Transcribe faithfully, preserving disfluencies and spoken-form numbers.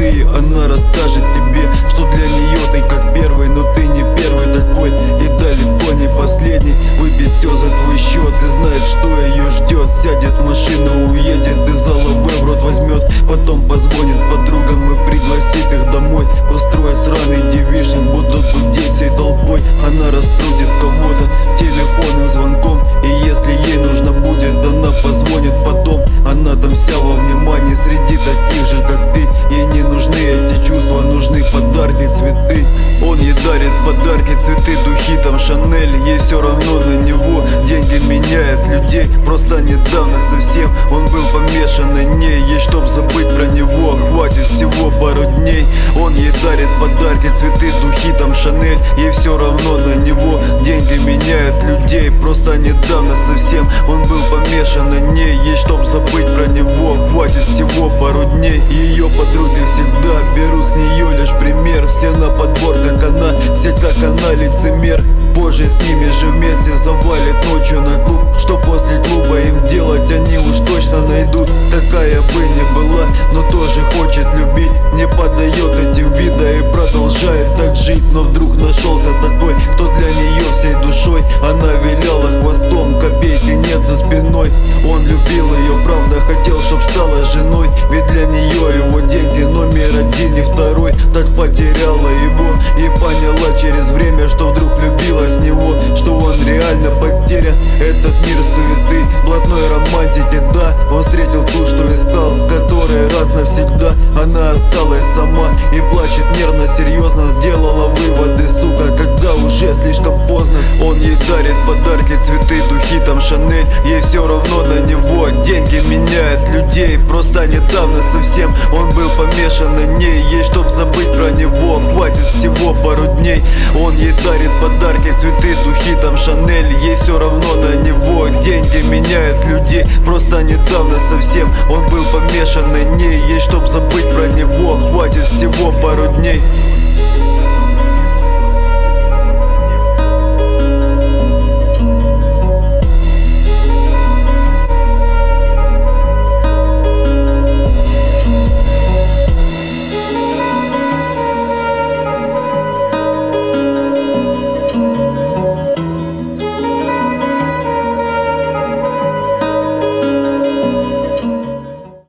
впервые, она расскажет тебе, что для нее ты как первый, но ты не первый такой, и далеко не последний. Выпьет все за твой счет и знает, что ее ждет. Сядет в машину, уедет из зала, в рот возьмет, потом позвонит подругам и пригласит их домой. Устроит сраный девичник, будут гудеть всей толпой. Она раскрутит кого-то телефонным звонком, и если ей нужно будет, она позвонит потом. Она там вся во внимании среди таких же, как ты. Ей не нужны эти чувства, нужны подарки, цветы. Он ей дарит подарки, цветы, духи, там Шанель. Ей все равно на него, деньги меняют людей. Просто недавно совсем он был помешан на ней. Ей чтоб забыть про него, хватит всего пару дней. Он ей дарит подарки, цветы, духи, там Шанель. Ей все равно на него, деньги меняют людей. Просто недавно совсем он был помешан на ней. Ей чтоб забыть про него, хватит всего пару дней. Ее подруги всегда берут с нее лишь пример. Все на подбор, как она, все как она лицемер. Позже с ними же вместе завалит ночью на клуб. Что после клуба им делать, они уж точно найдут. Такая бы не была, но тоже хочет любить. Не подает этим вида и продолжает так жить. Но вдруг нашелся такой, кто для нее всей душой. Она виляла хвостом, копейки нет за спиной. Он любил ее, правда, хотел, чтоб стала женой. Ведь для нее его деньги номер один и второй. Так потеряла его и поняла через время, что вдруг влюбилась с него, что он реально потерян. Этот мир суеты, блатной романтики, да. Он встретил ту, что искал, с которой раз навсегда. Она осталась сама и плачет нервно, серьезно. Сделала выводы, сука, когда уже слишком поздно. Он ей дарит подарки, цветы, духи, там Шанель. Ей все равно на него, деньги меняют людей. Просто недавно совсем он был помешан на ней. Ей чтоб забыть про него, хватит всего пару дней. Он ей дарит подарки, цветы, духи, там Шанель. Ей все равно на него, деньги меняют людей. Просто недавно совсем он был помешан на ней. Ей чтоб забыть про него, хватит всего пару дней.